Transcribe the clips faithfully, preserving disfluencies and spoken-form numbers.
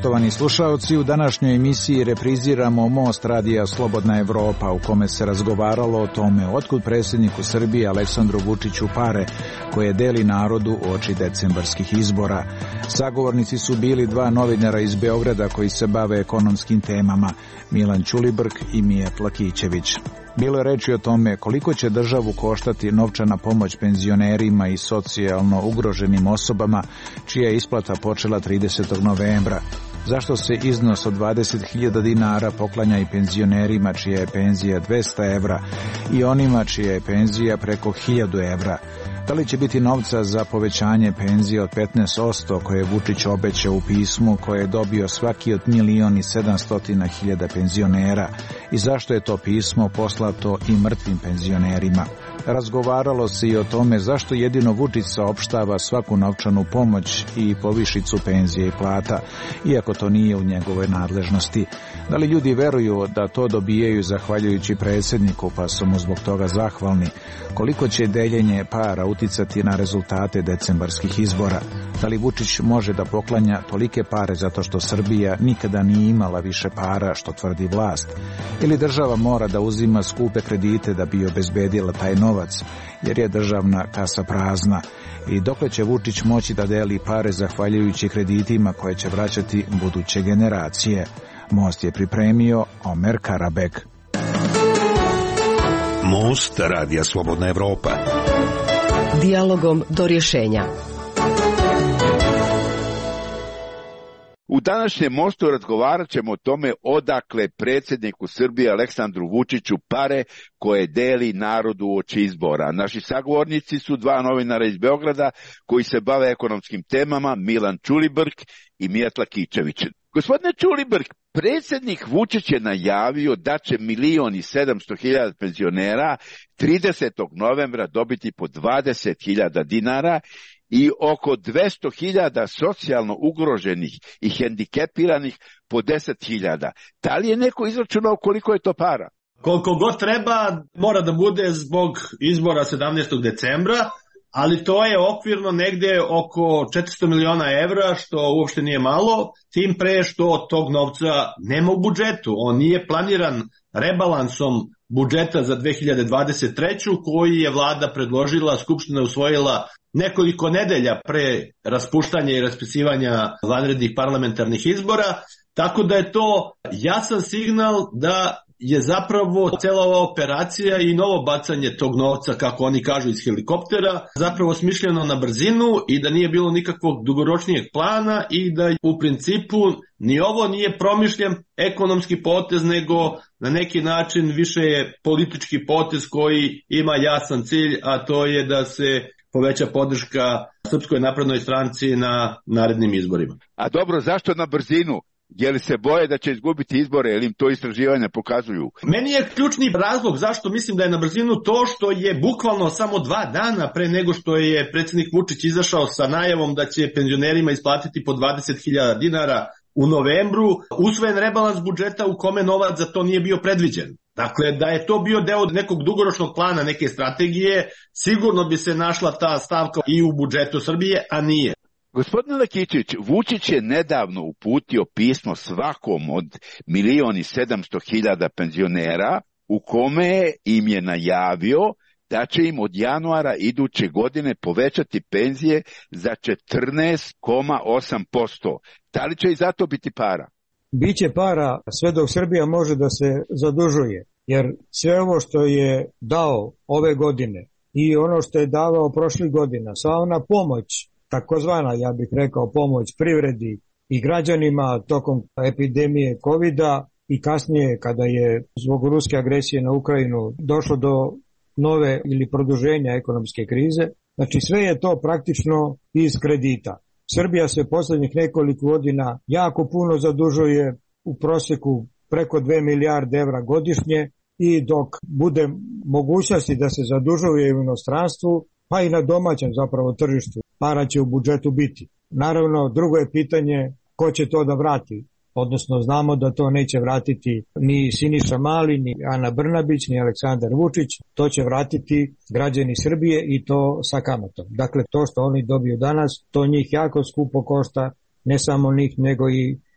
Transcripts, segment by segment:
Poštovani slušaoci, u današnjoj emisiji repriziramo Most radija Slobodna Evropa, u kome se razgovaralo o tome otkud predsjedniku Srbije Aleksandru Vučiću pare koje deli narodu uoči decembarskih izbora. Sagovornici su bili dva novinara iz Beograda koji se bave ekonomskim temama, Milan Ćulibrk i Mijat Lakićević. Bilo je reči o tome koliko će državu koštati novčana pomoć penzionerima i socijalno ugroženim osobama, čija je isplata počela tridesetog novembra. Zašto se iznos od dvadeset hiljada dinara poklanja i penzionerima čija je penzija dvesta evra i onima čija je penzija preko hiljadu evra? Da li će biti novca za povećanje penzije od petnaest posto koje je Vučić obećao u pismu koje je dobio svaki od milion i sedamstotina hiljada penzionera i zašto je to pismo poslato i mrtvim penzionerima? Razgovaralo se i o tome zašto jedino Vučić saopštava svaku novčanu pomoć i povišicu penzije i plata, iako to nije u njegovoj nadležnosti. Da li ljudi veruju da to dobijaju zahvaljujući predsjedniku pa su mu zbog toga zahvalni? Koliko će deljenje para uticati na rezultate decembarskih izbora? Da li Vučić može da poklanja tolike pare zato što Srbija nikada nije imala više para, što tvrdi vlast? Ili država mora da uzima skupe kredite da bi obezbedila taj novac, jer je državna kasa prazna? I dokle će Vučić moći da deli pare zahvaljujući kreditima koje će vraćati buduće generacije? Most je pripremio Omer Karabek. Most radija Slobodna Evropa. Dijalogom do rješenja. U današnjem Mostu razgovarat ćemo o tome odakle predsjedniku Srbije Aleksandru Vučiću pare koje deli narodu uoči izbora. Naši sagovornici su dva novinara iz Beograda koji se bave ekonomskim temama, Milan Ćulibrk i Mijat Lakićević. Gospodine Ćulibrk, predsjednik Vučić je najavio da će milion i sedamsto hiljada penzionera tridesetog novembra dobiti po dvadeset hiljada dinara i oko dvesta hiljada socijalno ugroženih i hendikepiranih po deset hiljada. Da li je neko izračunao koliko je to para? Koliko god treba, mora da bude zbog izbora sedamnaestog decembra, ali to je okvirno negde oko četiristo miliona evra, što uopšte nije malo, tim pre što tog novca nema u budžetu. On nije planiran rebalansom budžeta za dve hiljade dvadeset treću koji je vlada predložila, Skupština usvojila nekoliko nedelja pre raspuštanja i raspisivanja vanrednih parlamentarnih izbora, tako da je to jasan signal da je zapravo cela ova operacija i novo bacanje tog novca, kako oni kažu, iz helikoptera, zapravo smišljeno na brzinu i da nije bilo nikakvog dugoročnijeg plana i da u principu ni ovo nije promišljen ekonomski potez, nego na neki način više je politički potez koji ima jasan cilj, a to je da se poveća podrška Srpskoj naprednoj stranci na narednim izborima. A dobro, zašto na brzinu? Je li se boje da će izgubiti izbore, ili im to istraživanja pokazuju? Meni je ključni razlog zašto mislim da je na brzinu to što je bukvalno samo dva dana pre nego što je predsjednik Vučić izašao sa najavom da će penzionerima isplatiti po dvadeset hiljada dinara u novembru, usvojen rebalans budžeta u kome novac za to nije bio predviđen. Dakle, da je to bio deo nekog dugoročnog plana, neke strategije, sigurno bi se našla ta stavka i u budžetu Srbije, a nije. Gospodine Lakićević, Vučić je nedavno uputio pismo svakom od milion i sedamsto hiljada penzionera u kome im je najavio da će im od januara iduće godine povećati penzije za četrnaest zarez osam posto. Da li će i za to biti para? Biće para sve dok Srbija može da se zadužuje, jer sve ovo što je dao ove godine i ono što je davao prošlih godina, sva ona pomoć, takozvana, ja bih rekao, pomoć privredi i građanima tokom epidemije kovida i kasnije kada je zbog ruske agresije na Ukrajinu došlo do nove ili produženja ekonomske krize. Znači sve je to praktično iz kredita. Srbija se posljednjih nekoliko godina jako puno zadužuje, u prosjeku preko dve milijarde evra godišnje, i dok bude mogućnosti da se zadužuje u inostranstvu, pa i na domaćem zapravo tržištu, para će u budžetu biti. Naravno, drugo je pitanje ko će to da vrati. Odnosno, znamo da to neće vratiti ni Siniša Mali, ni Ana Brnabić, ni Aleksandar Vučić. To će vratiti građani Srbije i to sa kamatom. Dakle, to što oni dobiju danas, to njih jako skupo košta, ne samo njih, nego i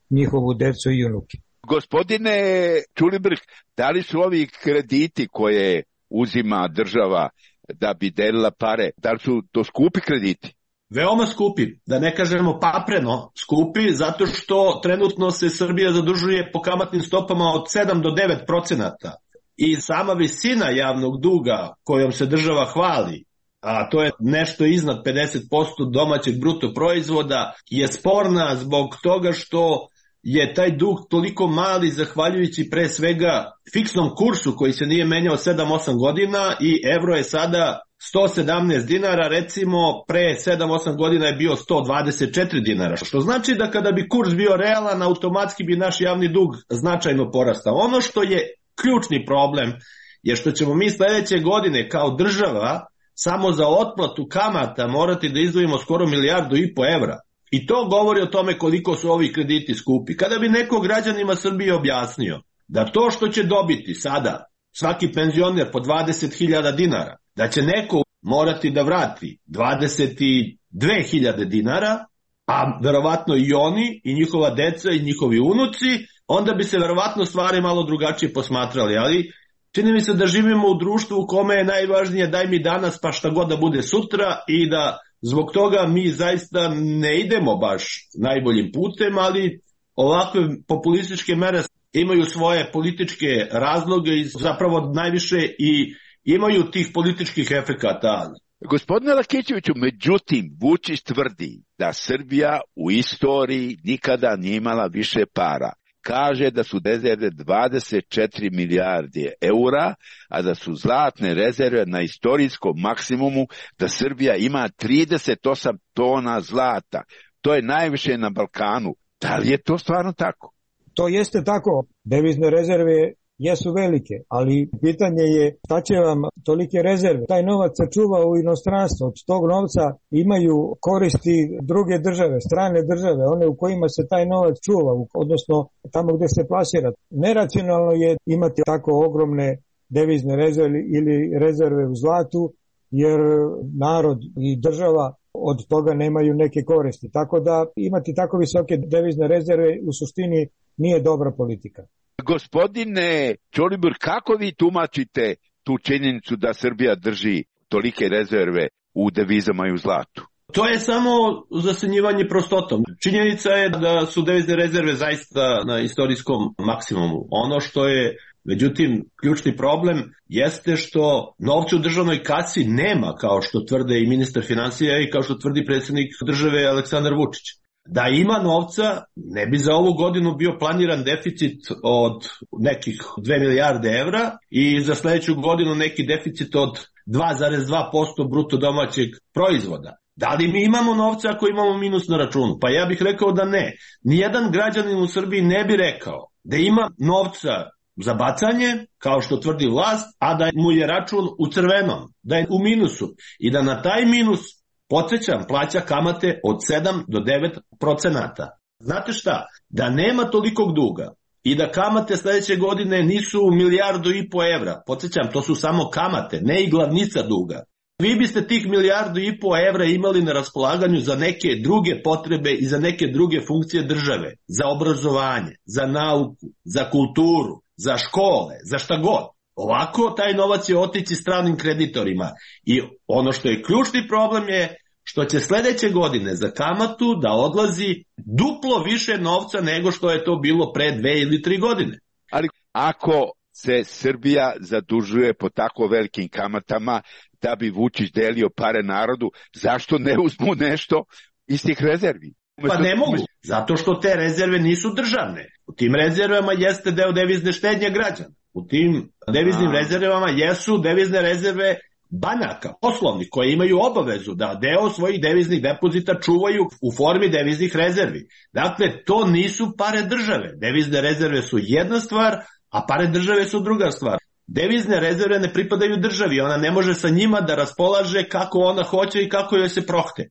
njihovu decu i unuke. Gospodine Ćulibrk, da li su ovi krediti koje uzima država da bi delila pare, da li su to skupi krediti? Veoma skupi, da ne kažemo papreno skupi, zato što trenutno se Srbija zadužuje po kamatnim stopama od sedam do devet procenata. I sama visina javnog duga kojom se država hvali, a to je nešto iznad pedeset posto domaćeg bruto proizvoda, je sporna zbog toga što je taj dug toliko mali zahvaljujući pre svega fiksnom kursu koji se nije menjao sedam osam godina i evro je sada sto sedamnaest dinara, recimo pre sedam osam godina je bio sto dvadeset četiri dinara, što znači da kada bi kurs bio realan, automatski bi naš javni dug značajno porastao. Ono što je ključni problem je što ćemo mi sledeće godine kao država samo za otplatu kamata morati da izdvojimo skoro milijardu i po evra. I to govori o tome koliko su ovi krediti skupi. Kada bi neko građanima Srbije objasnio da to što će dobiti sada svaki penzioner po dvadeset hiljada dinara, da će neko morati da vrati dvadeset dve hiljade dinara, a verovatno i oni, i njihova deca, i njihovi unuci, onda bi se verovatno stvari malo drugačije posmatrali. Ali čini mi se da živimo u društvu u kome je najvažnije daj mi danas pa šta god da bude sutra i da zbog toga mi zaista ne idemo baš najboljim putem, ali ovakve populističke mere imaju svoje političke razloge i zapravo najviše i imaju tih političkih efekata. Gospodine Lakićeviću, međutim, Vučić tvrdi da Srbija u istoriji nikada nije imala više para. Kaže da su rezerve dvadeset četiri milijarde eura, a da su zlatne rezerve na istorijskom maksimumu, da Srbija ima trideset osam tona zlata. To je najviše na Balkanu. Da li je to stvarno tako? To jeste tako. Devizne rezerve jesu velike, ali pitanje je šta će vam tolike rezerve. Taj novac se čuva u inostranstvu, od tog novca imaju koristi druge države, strane države, one u kojima se taj novac čuva, odnosno tamo gde se plasira. Neracionalno je imati tako ogromne devizne rezerve ili rezerve u zlatu, jer narod i država od toga nemaju neke koristi. Tako da imati tako visoke devizne rezerve u suštini nije dobra politika. Gospodine Ćolibur, kako vi tumačite tu činjenicu da Srbija drži tolike rezerve u devizama i u zlatu? To je samo zasenjivanje prostotom. Činjenica je da su devizne rezerve zaista na istorijskom maksimumu. Ono što je, međutim, ključni problem jeste što novca u državnoj kasi nema, kao što tvrde i ministar finansija i kao što tvrdi predsjednik države Aleksandar Vučić. Da ima novca, ne bi za ovu godinu bio planiran deficit od nekih dve milijarde evra i za sledeću godinu neki deficit od dva zarez dva posto bruto domaćeg proizvoda. Da li mi imamo novca ako imamo minus na računu? Pa ja bih rekao da ne. Nijedan građanin u Srbiji ne bi rekao da ima novca za bacanje, kao što tvrdi vlast, a da mu je račun u crvenom, da je u minusu i da na taj minus, podsjećam, plaća kamate od sedam do devet procenata. Znate šta? Da nema tolikog duga i da kamate sledeće godine nisu milijardu i po evra, podsjećam, to su samo kamate, ne i glavnica duga. Vi biste tih milijardu i po evra imali na raspolaganju za neke druge potrebe i za neke druge funkcije države, za obrazovanje, za nauku, za kulturu, za škole, za šta god. Ovako taj novac je otići stranim kreditorima i ono što je ključni problem je što će sledeće godine za kamatu da odlazi duplo više novca nego što je to bilo pre dve ili tri godine. Ali ako se Srbija zadužuje po tako velikim kamatama da bi Vučić delio pare narodu, zašto ne uzmu nešto iz tih rezervi? Pa ne mogu, zato što te rezerve nisu državne. U tim rezervama jeste deo devizne štednje građana. U tim deviznim A. rezervama jesu devizne rezerve banaka, poslovnih, koje imaju obavezu da deo svojih deviznih depozita čuvaju u formi deviznih rezervi. Dakle, to nisu pare države. Devizne rezerve su jedna stvar, a pare države su druga stvar. Devizne rezerve ne pripadaju državi, ona ne može sa njima da raspolaže kako ona hoće i kako joj se prohte.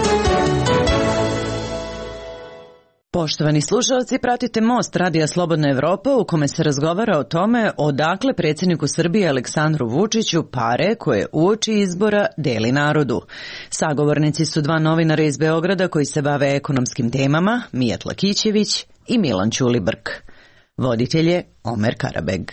Poštovani slušalci, pratite Most Radija Slobodna Evropa u kome se razgovara o tome odakle predsjedniku Srbije Aleksandru Vučiću pare koje uoči izbora deli narodu. Sagovornici su dva novinara iz Beograda koji se bave ekonomskim temama, Mijat Lakićević i Milan Ćulibrk. Voditelj je Omer Karabeg.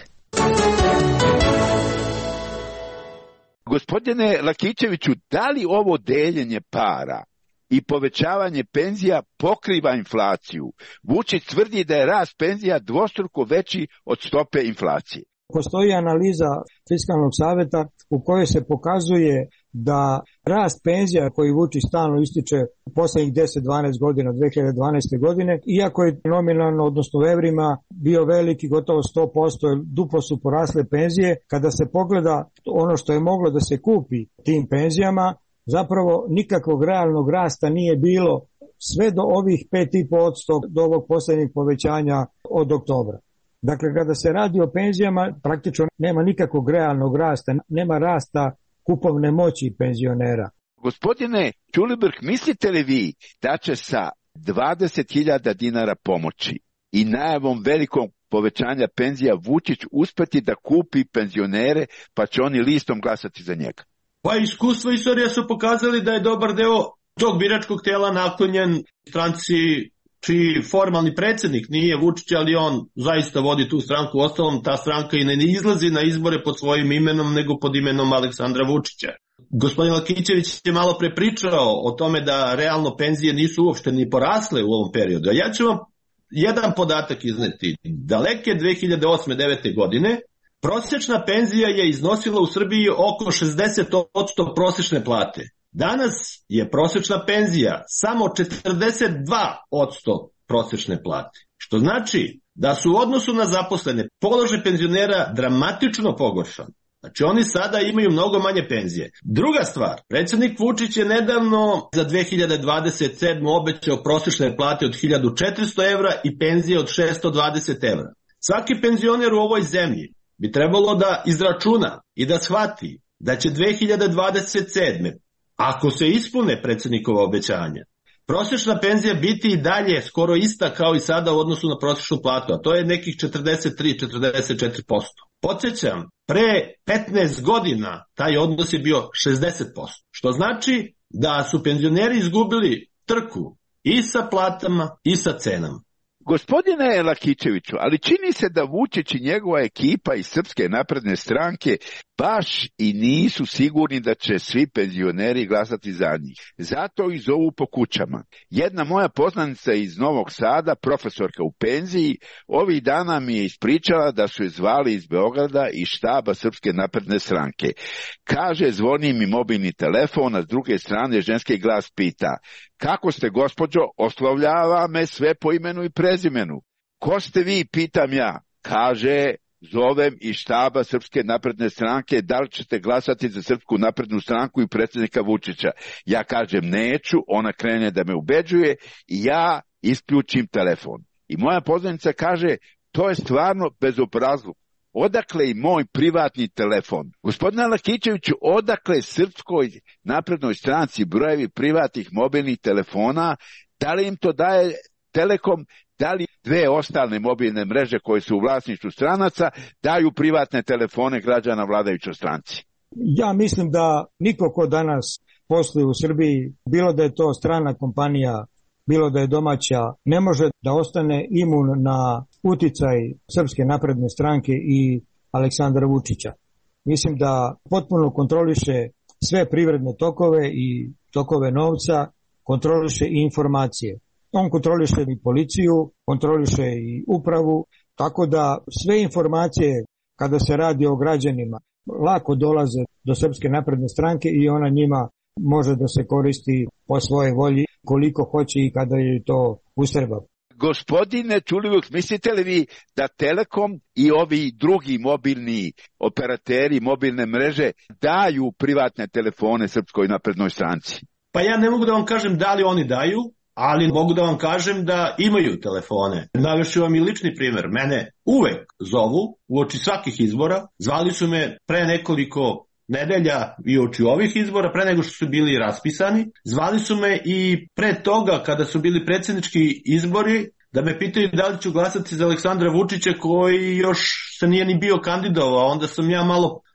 Gospodine Lakićeviću, da li ovo deljenje para i povećavanje penzija pokriva inflaciju? Vučić tvrdi da je rast penzija dvostruko veći od stope inflacije. Postoji analiza Fiskalnog saveta u kojoj se pokazuje da rast penzija koji Vučić stalno ističe u poslednjih deset do dvanaest godina, dve hiljade dvanaeste. godine, iako je nominalno, odnosno u evrima, bio veliki, gotovo sto posto, duplo su porasle penzije, kada se pogleda ono što je moglo da se kupi tim penzijama, zapravo nikakvog realnog rasta nije bilo sve do ovih pet i po posto do ovog poslednjeg povećanja od oktobra. Dakle, kada se radi o penzijama, praktično nema nikakvog realnog rasta, nema rasta kupovne moći penzionera. Gospodine Ćulibrk, mislite li vi da će sa dvadeset hiljada dinara pomoći i najavom velikog povećanja penzija Vučić uspeti da kupi penzionere, pa će oni listom glasati za njega? Pa iskustvo i istorija su pokazali da je dobar deo tog biračkog tela naklonjen stranci čiji formalni predsjednik nije Vučić, ali on zaista vodi tu stranku. Ostalom, ta stranka i ne izlazi na izbore pod svojim imenom, nego pod imenom Aleksandra Vučića. Gospodin Lakićević je malo pre pričao o tome da realno penzije nisu uopšte ni porasle u ovom periodu. A ja ću vam jedan podatak izneti. Daleke dve hiljade osme devete. godine prosječna penzija je iznosila u Srbiji oko šezdeset posto prosječne plate. Danas je prosječna penzija samo četrdeset dva posto prosječne plate, što znači da su u odnosu na zaposlene položaj penzionera dramatično pogoršan. Znači oni sada imaju mnogo manje penzije. Druga stvar, predsjednik Vučić je nedavno za dve hiljade dvadeset sedme. obećao prosječne plate od hiljadu četiristo evra i penzije od šesto dvadeset evra. Svaki penzioner u ovoj zemlji bi trebalo da izračuna i da shvati da će dve hiljade dvadeset sedme. ako se ispune predsjednikova obećanja, prosječna penzija biti i dalje skoro ista kao i sada u odnosu na prosječnu platu, a to je nekih četrdeset tri do četrdeset četiri posto. Podsjećam, pre petnaest godina taj odnos je bio šezdeset posto, što znači da su penzioneri izgubili trku i sa platama i sa cenama. Gospodine Lakićeviću, ali čini se da Vučić i njegova ekipa iz Srpske napredne stranke baš i nisu sigurni da će svi penzioneri glasati za njih. Zato ih zovu po kućama. Jedna moja poznanica iz Novog Sada, profesorka u penziji, ovih dana mi je ispričala da su je zvali iz Beograda i štaba Srpske napredne stranke. Kaže, zvoni mi mobilni telefon, a s druge strane ženski glas pita: kako ste, gospođo? Oslovljava me sve po imenu i prezimenu. Ko ste vi, pitam ja. Kaže, zovem iz štaba Srpske napredne stranke, da li ćete glasati za Srpsku naprednu stranku i predsjednika Vučića? Ja kažem neću, ona krene da me ubeđuje i ja isključim telefon. I moja poznanica kaže, to je stvarno bezobrazluk. Odakle i moj privatni telefon? Gospodine Lakićeviću, odakle Srpskoj naprednoj stranci brojevi privatnih mobilnih telefona? Da li im to daje Telekom? Da li dve ostale mobilne mreže koje su u vlasništvu stranaca daju privatne telefone građana vladajućoj stranci? Ja mislim da niko ko danas posluje u Srbiji, bilo da je to strana kompanija, bilo da je domaća, ne može da ostane imun na uticaj Srpske napredne stranke i Aleksandra Vučića. Mislim da potpuno kontroliše sve privredne tokove i tokove novca, kontroliše i informacije. On kontroliše i policiju, kontroliše i upravu, tako da sve informacije kada se radi o građanima lako dolaze do Srpske napredne stranke i ona njima može da se koristi po svojoj volji koliko hoće i kada joj to ustreba. Gospodine Ćulibrk, mislite li vi da Telekom i ovi drugi mobilni operateri, mobilne mreže daju privatne telefone Srpskoj naprednoj stranci? Pa ja ne mogu da vam kažem da li oni daju, ali mogu da vam kažem da imaju telefone. Navešću vam i lični primjer. Mene uvek zovu uoči svakih izbora. Zvali su me pre nekoliko nedelja i uoči ovih izbora, pre nego što su bili raspisani. Zvali su me i pre toga kada su bili predsjednički izbori da me pitaju da li ću glasati za Aleksandra Vučića koji još se nije ni bio kandidovao. Onda sam ja malo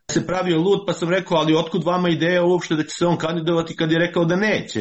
se pravio lud, pa sam rekao, ali otkud vama ideja uopšte da će se on kandidovati kad je rekao da neće?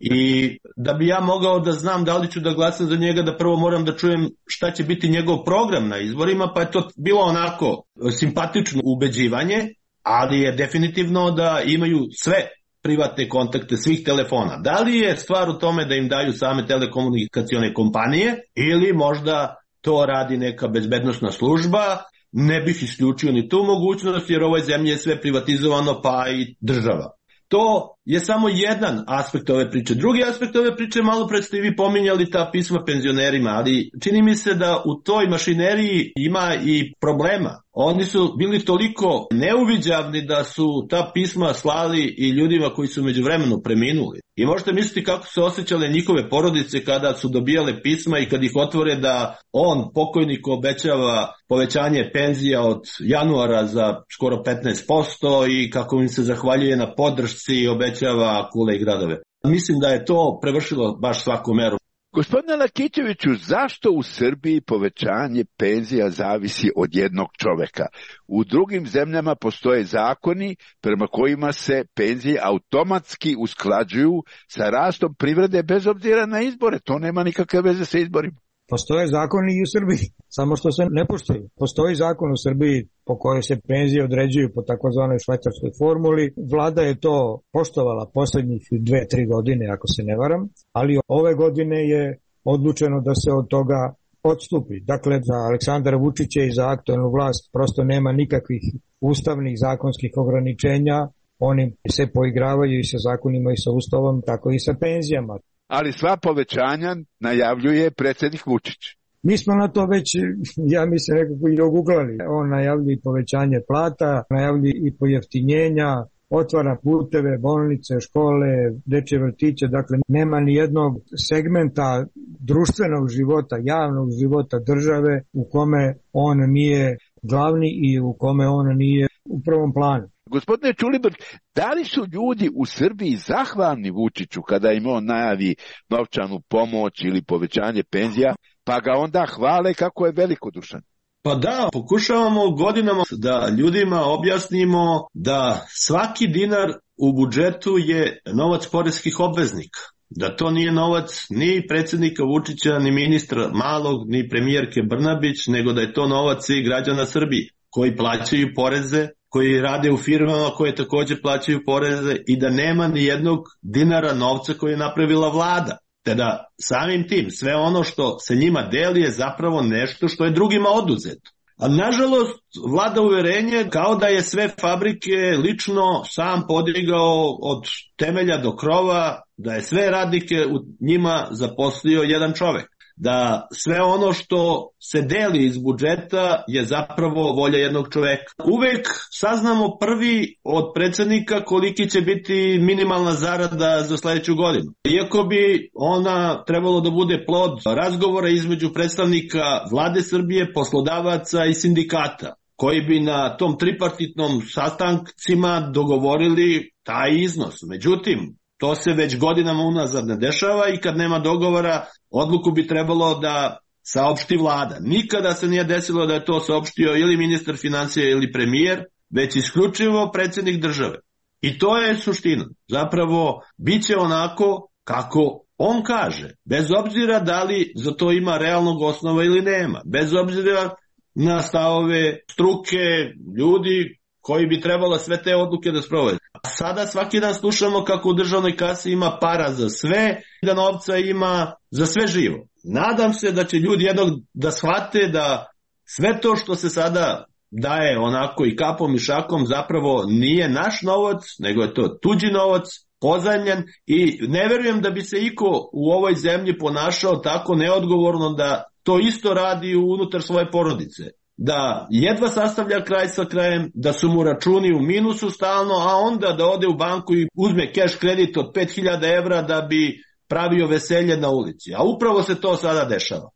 I da bi ja mogao da znam da li ću da glasam za njega, da prvo moram da čujem šta će biti njegov program na izborima, pa je to bilo onako simpatično ubeđivanje, ali je definitivno da imaju sve privatne kontakte svih telefona. Da li je stvar u tome da im daju same telekomunikacione kompanije ili možda to radi neka bezbednosna služba? Ne bih isključio ni tu mogućnost, jer u ovoj zemlji je sve privatizovano, pa i država. To je samo jedan aspekt ove priče. Drugi aspekt ove priče, malo pred ste i vi pominjali ta pisma penzionerima, ali čini mi se da u toj mašineriji ima i problema. Oni su bili toliko neuviđavni da su ta pisma slali i ljudima koji su međuvremenu preminuli. I možete misliti kako se osjećale njihove porodice kada su dobijale pisma i kad ih otvore da on, pokojnik, obećava povećanje penzija od januara za skoro petnaest posto i kako im se zahvaljuje na podršci i obećava kule i gradove. Mislim da je to prevršilo baš svaku meru. Gospodine Lakićeviću, zašto u Srbiji povećanje penzija zavisi od jednog čoveka? U drugim zemljama postoje zakoni prema kojima se penzije automatski usklađuju sa rastom privrede bez obzira na izbore. To nema nikakve veze sa izborima. Postoje zakoni i u Srbiji, samo što se ne poštuju. Postoji zakon u Srbiji po kojoj se penzije određuju po takozvanoj švajcarskoj formuli. Vlada je to poštovala poslednjih dve, tri godine, ako se ne varam, ali ove godine je odlučeno da se od toga odstupi. Dakle, za Aleksandra Vučića i za aktuelnu vlast prosto nema nikakvih ustavnih zakonskih ograničenja. Oni se poigravaju i sa zakonima i sa ustavom, tako i sa penzijama. Ali sva povećanja najavljuje predsjednik Vučić. Mi smo na to već, ja mislim, nekako i oguglali. On najavljuje i povećanje plata, najavljuje i pojeftinjenja, otvara puteve, bolnice, škole, dečje vrtiće. Dakle, nema ni jednog segmenta društvenog života, javnog života države u kome on nije glavni i u kome on nije u prvom planu. Gospodine Ćulibrk, da li su ljudi u Srbiji zahvalni Vučiću kada im on najavi novčanu pomoć ili povećanje penzija, pa ga onda hvale kako je velikodušan? Pa da, pokušavamo godinama da ljudima objasnimo da svaki dinar u budžetu je novac poreskih obveznika. Da to nije novac ni predsjednika Vučića, ni ministra Malog, ni premijerke Brnabić, nego da je to novac i građana Srbije koji plaćaju poreze, koji rade u firmama koje takođe plaćaju poreze i da nema ni jednog dinara novca koji je napravila vlada. Te da samim tim sve ono što se njima deli je zapravo nešto što je drugima oduzeto. A nažalost, vlada uverenje kao da je sve fabrike lično sam podigao od temelja do krova, da je sve radnike u njima zaposlio jedan čovek. Da sve ono što se deli iz budžeta je zapravo volja jednog čoveka. Uvek saznamo prvi od predsjednika koliki će biti minimalna zarada za sledeću godinu. Iako bi ona trebalo da bude plod razgovora između predstavnika vlade Srbije, poslodavaca i sindikata, koji bi na tom tripartitnom sastancima dogovorili taj iznos. Međutim, to se već godinama unazad ne dešava i kad nema dogovora, odluku bi trebalo da saopšti vlada. Nikada se nije desilo da je to saopštio ili ministar financija ili premijer, već isključivo predsjednik države. I to je suština. Zapravo, bit će onako kako on kaže, bez obzira da li za to ima realnog osnova ili nema, bez obzira na stavove struke, ljudi koji bi trebalo sve te odluke da sprovede. A sada svaki dan slušamo kako u državnoj kasi ima para za sve, da novca ima za sve živo. Nadam se da će ljudi jednog da shvate da sve to što se sada daje onako i kapom i šakom zapravo nije naš novac, nego je to tuđi novac, pozajmljen, i ne verujem da bi se iko u ovoj zemlji ponašao tako neodgovorno da to isto radi unutar svoje porodice. Da jedva sastavlja kraj sa krajem, da su mu računi u minusu stalno, a onda da ode u banku i uzme keš kredit od pet hiljada evra da bi pravio veselje na ulici. A upravo se to sada dešava.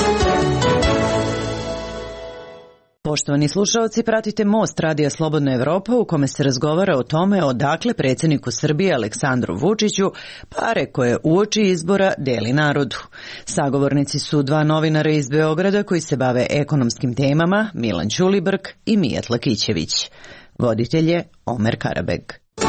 Poštovani slušalci, pratite Most Radija Slobodna Evropa u kome se razgovara o tome odakle predsjedniku Srbije Aleksandru Vučiću pare koje uoči izbora deli narodu. Sagovornici su dva novinara iz Beograda koji se bave ekonomskim temama, Milan Ćulibrk i Mijat Lakićević. Voditelj je Omer Karabeg.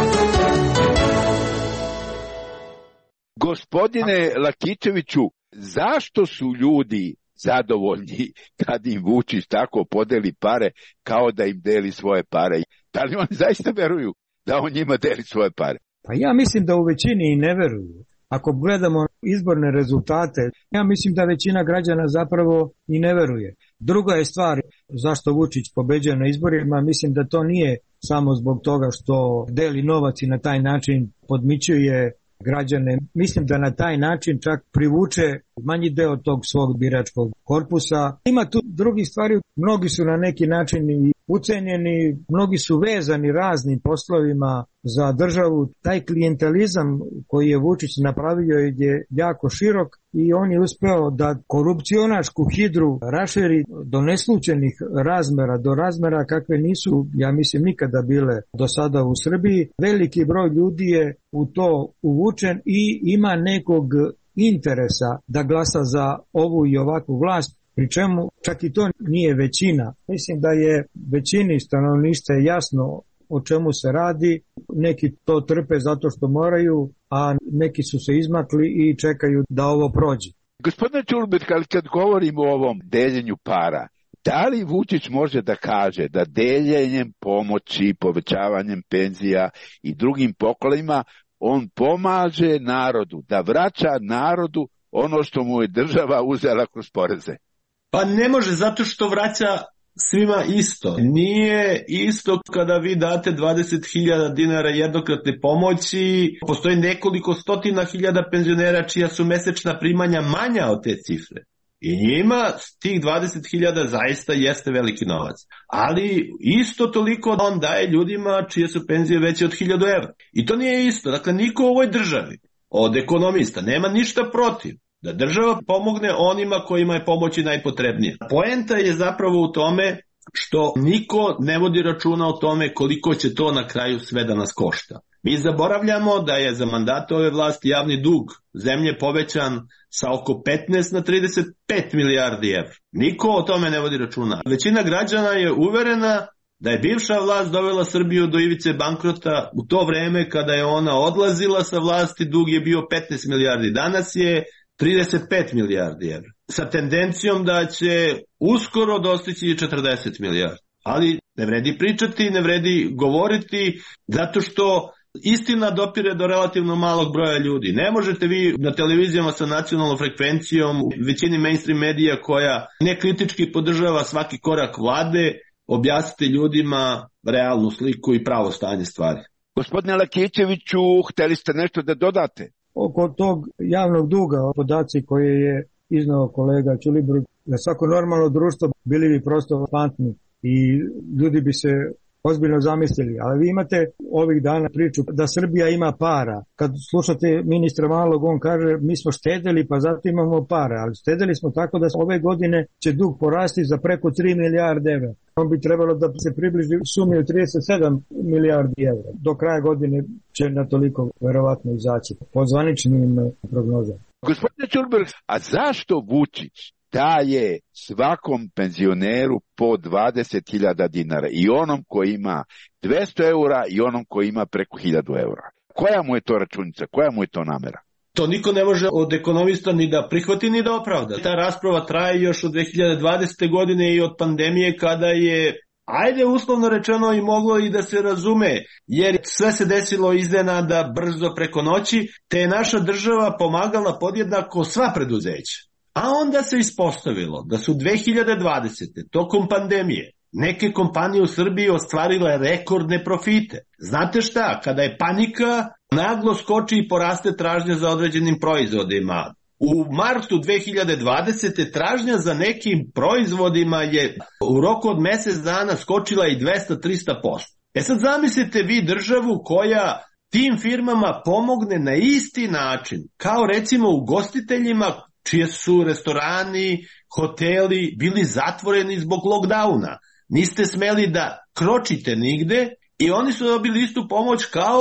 Gospodine Lakićeviću, zašto su ljudi zadovoljni kad im Vučić tako podeli pare kao da im deli svoje pare? Da li oni zaista veruju da on njima deli svoje pare? Pa ja mislim da u većini i ne veruju. Ako gledamo izborne rezultate, ja mislim da većina građana zapravo i ne veruje. Druga je stvar zašto Vučić pobeđuje na izborima, mislim da to nije samo zbog toga što deli novac i na taj način podmićuje građane. Mislim da na taj način čak privuče manji deo tog svog biračkog korpusa. Ima tu drugih stvari, mnogi su na neki način i ucenjeni, mnogi su vezani raznim poslovima za državu. Taj klijentelizam koji je Vučić napravio je jako širok i on je uspeo da korupcionašku hidru raširi do neslućenih razmera, do razmera kakve nisu, ja mislim, nikada bile do sada u Srbiji. Veliki broj ljudi je u to uvučen i ima nekog interesa da glasa za ovu i ovakvu vlast, pri čemu čak i to nije većina. Mislim da je većini stanovništva jasno o čemu se radi, neki to trpe zato što moraju, a neki su se izmakli i čekaju da ovo prođe. Gospodine Ćurbet, kad govorimo o ovom deljenju para, da li Vučić može da kaže da deljenjem pomoći, povećavanjem penzija i drugim pokolima on pomaže narodu, da vraća narodu ono što mu je država uzela kroz poreze? Pa ne može, zato što vraća svima isto. Nije isto kada vi date dvadeset hiljada dinara jednokratne pomoći. Postoji nekoliko stotina hiljada penzionera čija su mesečna primanja manja od te cifre. I njima tih dvadeset hiljada zaista jeste veliki novac. Ali isto toliko on daje ljudima čije su penzije veće od hiljadu evra. I to nije isto. Dakle, niko u ovoj državi od ekonomista nema ništa protiv da država pomogne onima kojima je pomoći najpotrebnije. Poenta je zapravo u tome što niko ne vodi računa o tome koliko će to na kraju sve da nas košta. Mi zaboravljamo da je za mandata ove vlasti javni dug zemlje povećan sa oko petnaest na trideset pet milijardi evra. Niko o tome ne vodi računa. Većina građana je uverena da je bivša vlast dovela Srbiju do ivice bankrota. U to vreme kada je ona odlazila sa vlasti, dug je bio petnaest milijardi. Danas je trideset pet milijardi evra. Sa tendencijom da će uskoro dostići četrdeset milijardi. Ali ne vredi pričati, ne vredi govoriti, zato što istina dopire do relativno malog broja ljudi. Ne možete vi na televizijama sa nacionalnom frekvencijom, većini mainstream medija koja nekritički podržava svaki korak vlade, objasniti ljudima realnu sliku i pravo stanje stvari. Gospodine Lakićeviću, hteli ste nešto da dodate? Oko tog javnog duga, podaci koje je iznao kolega Ćulibrk, za svako normalno društvo bili bi prosto fantni i ljudi bi se ozbiljno zamislili. Ali vi imate ovih dana priču da Srbija ima para. Kad slušate ministra Malog, on kaže mi smo štedeli pa zato imamo para. Ali štedeli smo tako da ove godine će dug porasti za preko tri milijarde evra. On bi trebalo da se približi sumi od trideset sedam milijardi evra. Do kraja godine će na toliko verovatno izaći po zvaničnim prognozama. Gospodine Ćurbek, a zašto Vučić daje svakom penzioneru po dvadeset hiljada dinara, i onom koji ima dvesta eura i onom koji ima preko hiljadu eura? Koja mu je to računica, koja mu je to namera? To niko ne može od ekonomista ni da prihvati ni da opravda. Ta rasprava traje još od dve hiljade dvadesete. godine i od pandemije, kada je, ajde uslovno rečeno, i moglo i da se razume, jer sve se desilo iznenada, brzo, preko noći, te je naša država pomagala podjednako sva preduzeća. A onda se ispostavilo da su dve hiljade dvadesete. tokom pandemije neke kompanije u Srbiji ostvarile rekordne profite. Znate šta, kada je panika, naglo skoči i poraste tražnja za određenim proizvodima. U martu dve hiljade dvadesete. tražnja za nekim proizvodima je u roku od mesec dana skočila i dvesta do trista posto. E sad zamislite vi državu koja tim firmama pomogne na isti način, kao recimo ugostiteljima čije su restorani, hoteli bili zatvoreni zbog lockdowna. Niste smeli da kročite nigde i oni su dobili istu pomoć kao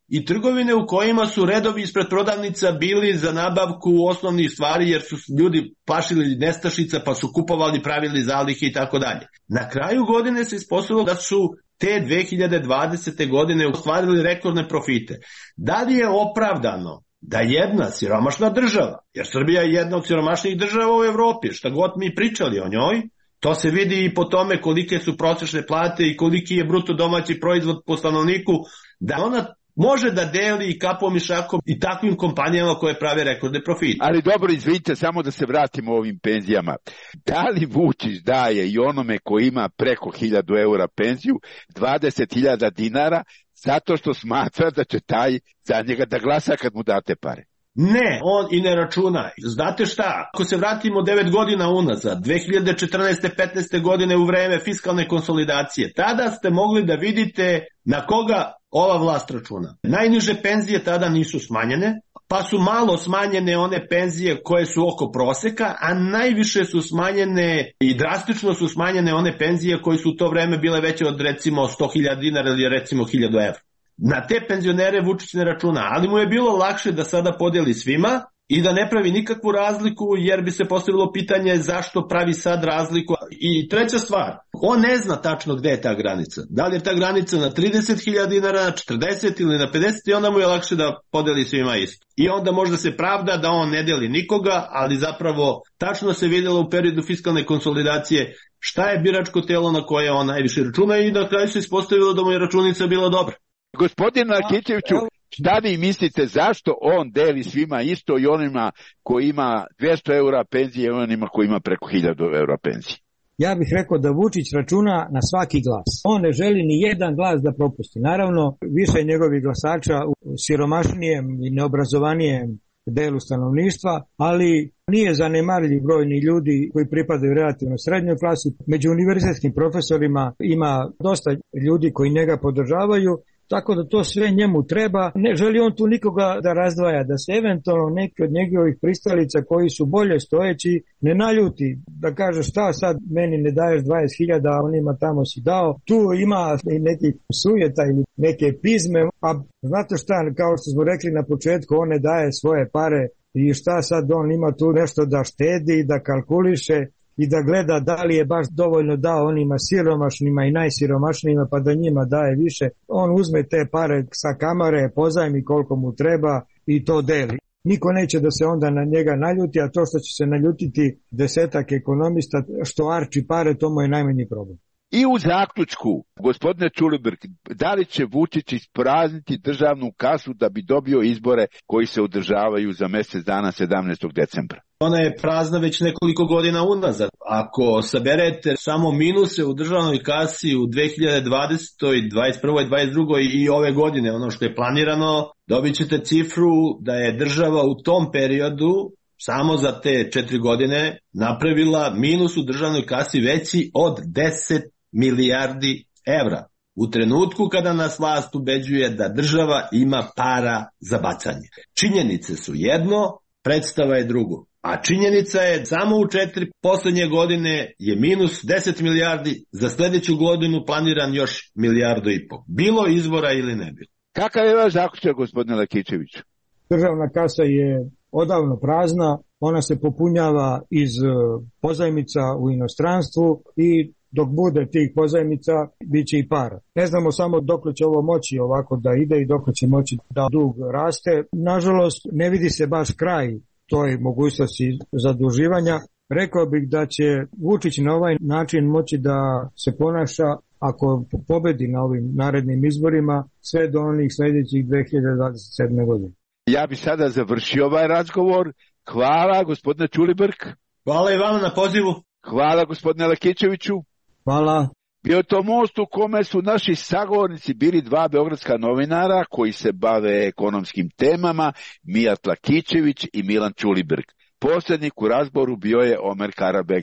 i trgovine u kojima su redovi ispred prodavnica bili za nabavku osnovnih stvari jer su ljudi plašili nestašica pa su kupovali, pravili zalihe i tako dalje. Na kraju godine se ispostavilo da su te dve hiljade dvadesete. godine ostvarili rekordne profite. Da li je opravdano da jedna siromašna država, jer Srbija je jedna od siromašnijih država u Evropi, šta god mi pričali o njoj, to se vidi i po tome kolike su prosečne plate i koliki je bruto domaći proizvod po stanovniku, da ona može da deli i kapom i šakom i takvim kompanijama koje prave rekordne profite. Ali dobro, izvinite, samo da se vratimo ovim penzijama. Da li Vučić daje i onome ko ima preko hiljadu eura penziju dvadeset hiljada dinara zato što smatra da će taj za njega da glasa kad mu date pare? Ne, on i ne računa. Znate šta, ako se vratimo devet godina unazad, dve hiljade četrnaeste. petnaeste. godine u vreme fiskalne konsolidacije, tada ste mogli da vidite na koga ova vlast računa. Najniže penzije tada nisu smanjene, pa su malo smanjene one penzije koje su oko proseka, a najviše su smanjene i drastično su smanjene one penzije koje su u to vreme bile veće od recimo sto hiljada dinara ili recimo hiljadu evra. Na te penzionere Vučić ne računa, ali mu je bilo lakše da sada podeli svima i da ne pravi nikakvu razliku, jer bi se postavilo pitanje zašto pravi sad razliku. I treća stvar, on ne zna tačno gde je ta granica. Da li je ta granica na trideset hiljada dinara, na četrdeset ili na pedeset, i onda mu je lakše da podeli svima isto. I onda možda se pravda da on ne deli nikoga, ali zapravo tačno se vidjelo u periodu fiskalne konsolidacije šta je biračko telo na koje on najviše računa i na kraju se ispostavilo da mu je računica bila dobra. Gospodin Lakićeviću, šta vi mislite, zašto on deli svima isto i onima koji ima dvjesto eura penzije i onima koji ima preko hiljadu eura penzije? Ja bih rekao da Vučić računa na svaki glas. On ne želi ni jedan glas da propusti. Naravno, više njegovih glasača u siromašnijem i neobrazovanijem delu stanovništva, ali nije zanemarljiv broj ni ljudi koji pripadaju relativno srednjoj klasi. Među univerzitetskim profesorima ima dosta ljudi koji njega podržavaju, tako da to sve njemu treba. Ne želi on tu nikoga da razdvaja, da se eventualno neki od njegovih pristalica koji su bolje stojeći ne naljuti, da kaže šta sad meni ne daješ dvadeset hiljada, a onima tamo si dao. Tu ima i nekih sujeta ili neke pizme, a znate šta, kao što smo rekli na početku, on ne daje svoje pare i šta sad on ima tu nešto da štedi, da kalkuliše i da gleda da li je baš dovoljno dao onima siromašnima i najsiromašnijima pa da njima daje više. On uzme te pare sa kamare, pozajmi koliko mu treba i to deli. Niko neće da se onda na njega naljuti, a to što će se naljutiti desetak ekonomista što arči pare, to mu je najmanji problem. I u zaključku, gospodine Ćulibrk, da li će Vučić isprazniti državnu kasu da bi dobio izbore koji se održavaju za mjesec dana sedamnaestog decembra? Ona je prazna već nekoliko godina unazad. Ako saberete samo minuse u državnoj kasi u dve hiljade dvadesetoj, dvadeset prvoj, dvadeset drugoj i ove godine, ono što je planirano, dobit ćete cifru da je država u tom periodu samo za te četiri godine napravila minus u državnoj kasi veći od deset milijardi evra. U trenutku kada nas vlast ubeđuje da država ima para za bacanje. Činjenice su jedno, predstava je drugo. A činjenica je samo u četiri poslednje godine je minus deset milijardi, za sljedeću godinu planiran još milijardu i pol. Bilo izbora ili ne bilo. Kakav je vaš zaključak, gospodine Lakićeviću? Državna kasa je odavno prazna, ona se popunjava iz pozajmica u inostranstvu i dok bude tih pozajmica, bit će i para. Ne znamo samo dokle će ovo moći ovako da ide i dokle će moći da dug raste. Nažalost, ne vidi se baš kraj toj mogućnosti zaduživanja. Rekao bih da će Vučić na ovaj način moći da se ponaša ako pobedi na ovim narednim izborima sve do onih sljedećih dve hiljade dvadeset sedme. godine. Ja bih sada završio ovaj razgovor. Hvala, gospodine Ćulibrk. Hvala i vama na pozivu. Hvala, gospodine Lakićeviću. Hvala. Bio to most u kome su naši sagovornici bili dva beogradska novinara koji se bave ekonomskim temama, Mijat Lakićević i Milan Ćulibrk. Poslednik u razboru bio je Omer Karabeg.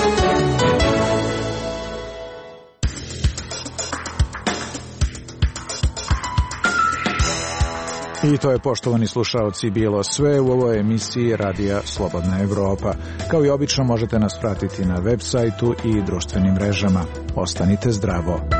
I to je, poštovani slušaoci, bilo sve u ovoj emisiji Radija Slobodna Evropa. Kao i obično možete nas pratiti na web sajtu i društvenim mrežama. Ostanite zdravo.